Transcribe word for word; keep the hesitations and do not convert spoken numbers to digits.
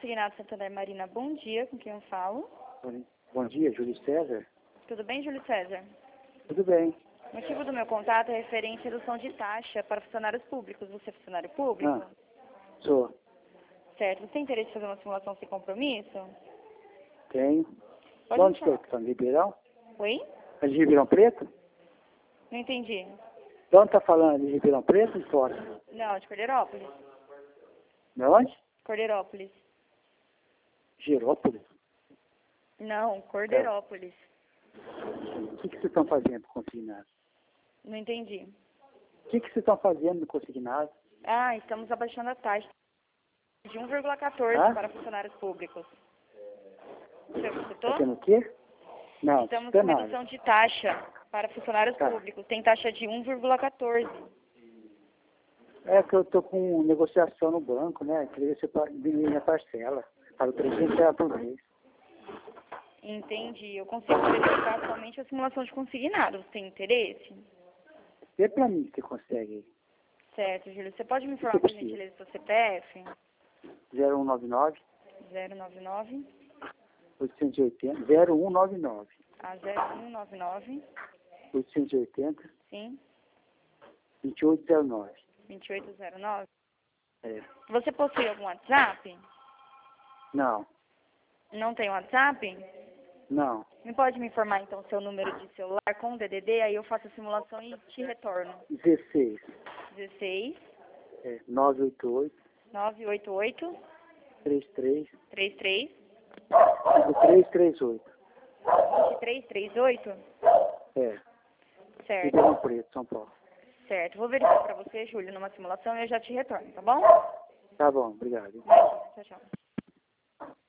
Consignado Santander Marina, bom dia, com quem eu falo? Bom dia, Júlio César. Tudo bem, Júlio César? Tudo bem. O motivo do meu contato é referente à redução de taxa para funcionários públicos. Você é funcionário público? Ah, sou. Certo. Você tem interesse em fazer uma simulação sem compromisso? Tenho. Pode Onde que me é que está? No Ribeirão? Oi? É de Ribeirão Preto? Não entendi. De onde está falando? De Ribeirão Preto ou de fora? Não, de Cordeirópolis. De onde? Cordeirópolis. Girópolis. Não, Cordeirópolis. O que, que vocês estão fazendo consignado? Não entendi. O que, que vocês estão fazendo no consignado? Ah, estamos abaixando a taxa de um vírgula quatorze Ah? para funcionários públicos. Você Está escutou? tendo o quê? Não, Estamos não com nada. redução de taxa para funcionários Tá. públicos. Tem taxa de um vírgula quatorze. É que eu estou com negociação no banco, né? Queria ver se eu diminuir minha parcela. Pago trezentos reais por mês. Entendi. Eu consigo verificar somente a simulação de consignado. Você tem interesse? Vê pra mim se você consegue. Certo, Júlio. Você pode me O que informar, que por eu preciso? gentileza, seu C P F? zero um nove nove, zero nove nove oitocentos e oitenta, zero um nove nove, a zero um nove nove, oitocentos e oitenta, sim, vinte e oito zero nove. vinte e oito zero nove. É. Você possui algum WhatsApp? Não, Não tem WhatsApp? não. Me pode me informar, então, seu número de celular com o D D D, aí eu faço a simulação e te retorno. dezesseis, dezesseis, é, nove oito oito, nove oito oito, trinta e três, trinta e três, três três oito. vinte e três trinta e oito? É, Certo, Ribeirão Preto, São Paulo. certo. Vou verificar para você, Júlio, numa simulação e eu já te retorno, tá bom? Tá bom, obrigado. Tchau, tchau.